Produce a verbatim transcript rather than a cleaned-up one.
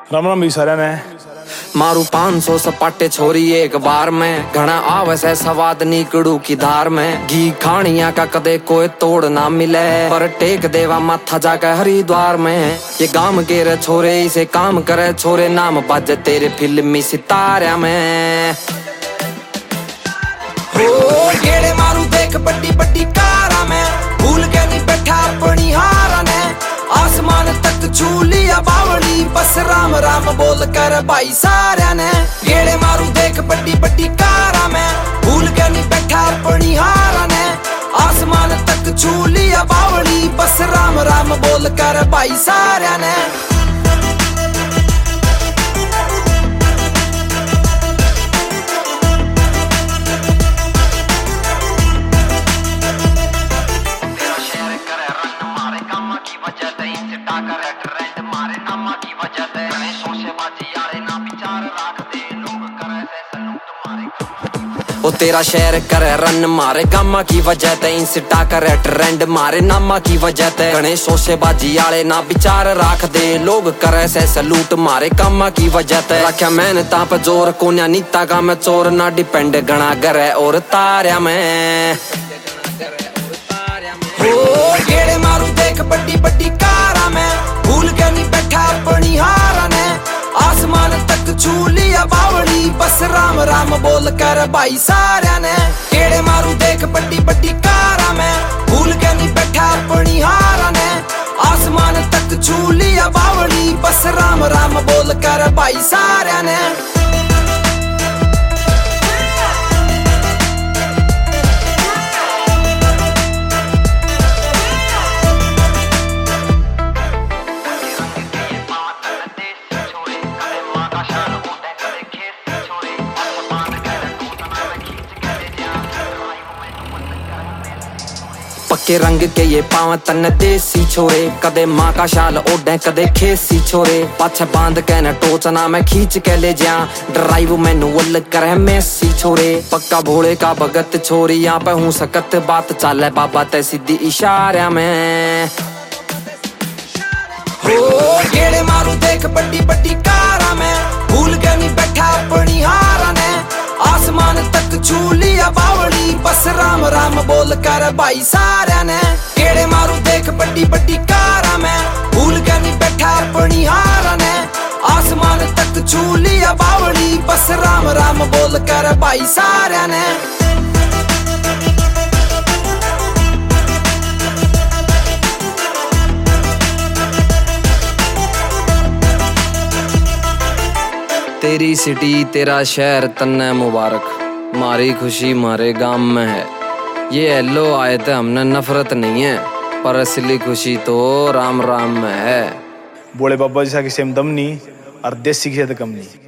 राम राम भी सारे ने मारू पाँच सौ सपाटे छोरी एक बार में घना आवे से स्वाद नीकड़ू की धार में घी खानिया का कदे कोई तोड़ ना मिले पर टेक देवा माथा जाकर हरिद्वार में ये गांव के रे छोरे इसे काम करे छोरे नाम बाजे तेरे फिल्मी सितारा में ओ गेड़े मारू देख बड्डी बड्डी कारा में भूल के नहीं बैठा अपनी हारा ने आसमान तक छू लिया बावली बस राम राम बोल कर भाई सारे ने गेड़े मारू देख बड्डी बड्डी कारा में भूल के नहीं बैठा अपनी हारा ने आसमान तक छू लिया बावली बस राम राम बोल कर भाई सारे ने ओ तेरा शहर करे रन मारे गामा की वजह ते इंस्टा करे ट्रेंड मारे नामा की वजह ते गणेश शोशेबाजी आले ना विचार राख दे लोग करे से सलूट मारे कामा की वजह ते रखा मैंने ताप जोर कोन्या नीता का मैं चोर ना डिपेंड गणा करे और तारिया में ओ गेड़े मारू देख बड्डी बड्डी कारा में भूल के नहीं बैठा अपनी हारा ने आसमान तक छू लिया बावली बस राम राम बोल कर भाई सारे ने गेड़े मारू देख बड्डी बड्डी कारा में भूल के नहीं बैठा अपनी हारा ने आसमान तक छू लिया बावली बस राम राम बोल कर भाई सारे ने पक्के रंग के ये पाव तन देसी छोरे कदे माँ का शाल ओढ़े कदे खेसी छोरे पाछे बांध के न टोचना मैं खींच के ले जा ड्राइव मैनुअल करे मेसी छोरे पक्का भोले का भगत छोरी यहाँ पे हूँ सकत बात चाले बाबा ते सीधी इशारा में ओ गेड़े मारू देख बड्डी बड्डी कारा में भूल के नहीं बैठा अपनी हारा ने आसमान तक छू लिया बावली बस राम राम बोल कर भाई सारे ने गेड़े मारू देख बड्डी बड्डी कारा में भूल के नहीं बैठा अपनी हारा ने आसमान तक छू लिया बावली बस राम राम बोल कर भाई सारे ने तेरी सिटी तेरा शहर तन्ने मुबारक मारी खुशी मारे गांव में है ये हेलो आए थे हमने नफरत नहीं है पर असली खुशी तो राम राम में है। बोले बाबा जैसा कि सेम दम नहीं और देसी की कम नहीं।